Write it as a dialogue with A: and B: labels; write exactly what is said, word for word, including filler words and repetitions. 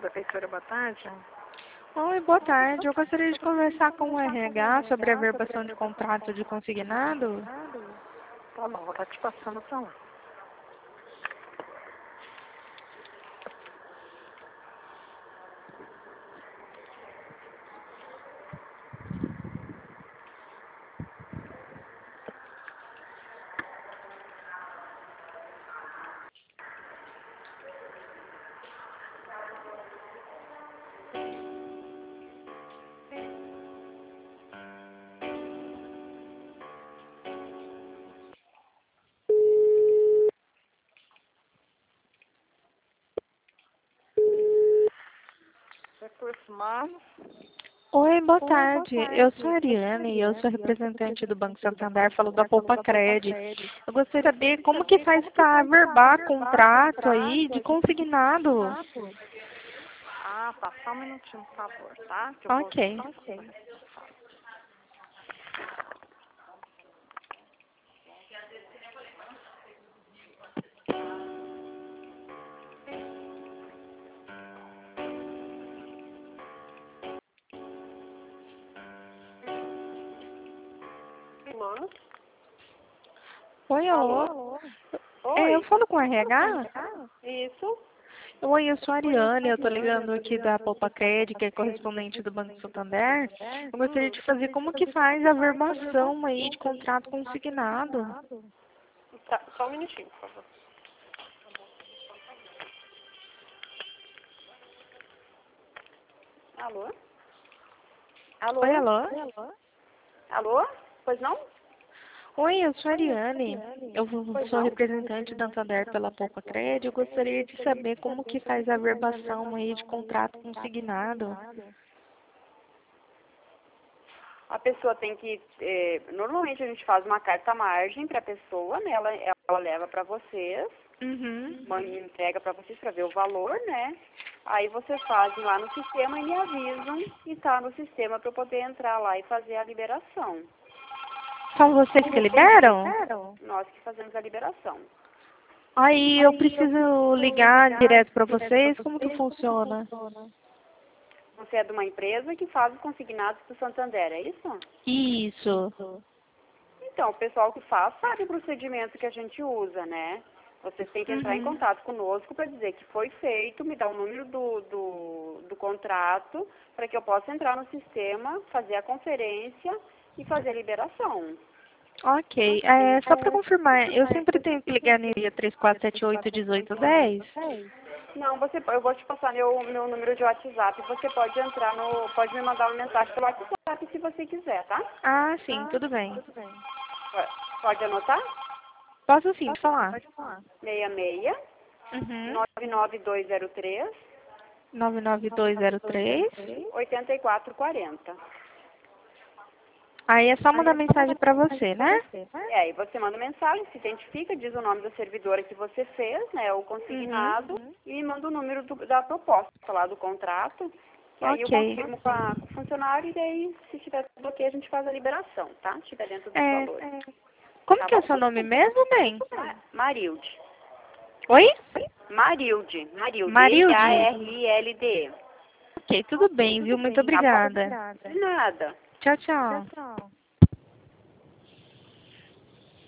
A: Prefeitura, boa tarde.
B: Oi, boa tarde. Eu gostaria de conversar com o R H sobre a verbação de contrato de consignado.
A: Tá bom, vou estar te passando pra lá. Recursos humanos.
B: Oi, boa tarde. Eu sou a Ariane e eu sou representante do Banco Santander, falo da Poupa Cred. Eu gostaria de saber como que faz para averbar contrato aí de consignado.
A: Ah, tá. Só um minutinho, por favor, tá? Que eu vou...
B: Ok.
A: Mano.
B: Oi, alô.
A: Alô?
B: É, eu
A: Oi.
B: falo com o R H?
A: Isso?
B: Oi, eu sou a Ariane, eu estou ligando aqui da Poupa Cred, que é correspondente do Banco Santander. Eu gostaria de fazer como que faz a averbação aí de contrato consignado.
A: Tá, só um minutinho, por favor. Alô? Alô?
B: Oi, alô.
A: Alô? Pois não?
B: Oi, eu sou a Ariane. Eu sou representante da Santander pela Poupa Cred. Eu gostaria de saber como que faz a averbação aí de contrato consignado.
A: A pessoa tem que... eh, normalmente a gente faz uma carta margem para a pessoa, né? Ela, ela leva para vocês,
B: Uhum.
A: mãe entrega para vocês para ver o valor, né? Aí vocês fazem lá no sistema e me avisam e tá no sistema para eu poder entrar lá e fazer a liberação.
B: São vocês que liberam?
A: Nós que fazemos a liberação.
B: Aí eu preciso ligar direto para vocês? Como que funciona?
A: Você é de uma empresa que faz os consignados do Santander, é isso?
B: Isso.
A: Então, o pessoal que faz sabe o procedimento que a gente usa, né? Vocês têm que entrar em
B: Uhum.
A: contato conosco para dizer que foi feito, me dar o número do, do, do contrato, para que eu possa entrar no sistema, fazer a conferência e fazer a liberação.
B: Ok. É, só para confirmar, eu sempre tenho que ligar no três quatro sete oito, um oito um zero?
A: Não, você, eu vou te passar meu, meu número de WhatsApp. Você pode entrar no, pode me mandar uma mensagem pelo WhatsApp se você quiser, tá?
B: Ah, sim, tudo bem.
A: Pode anotar?
B: Posso sim falar.
A: seis seis,
B: Uhum.
A: nove nove dois zero três,
B: nove nove dois zero três.
A: oito quatro quatro zero.
B: Aí é só mandar mensagem para você, né?
A: É, aí você manda mensagem, se identifica, diz o nome da servidora que você fez, né, o consignado,
B: Uhum.
A: e me manda o número do, da proposta lá do contrato, que aí eu
B: Ok.
A: confirmo com, a, com o funcionário, e daí, se tiver tudo ok, a gente faz a liberação, tá? Se estiver dentro dos
B: É,
A: valores.
B: como
A: Tá
B: que é
A: bom?
B: o seu nome mesmo, bem?
A: Ma- Marilde.
B: Oi?
A: Marilde. Marilde.
B: Marilde?
A: M A R I L D E.
B: Ok, tudo bem, viu? Muito
A: Tá bom?
B: obrigada.
A: De nada.
B: Tchau, tchau.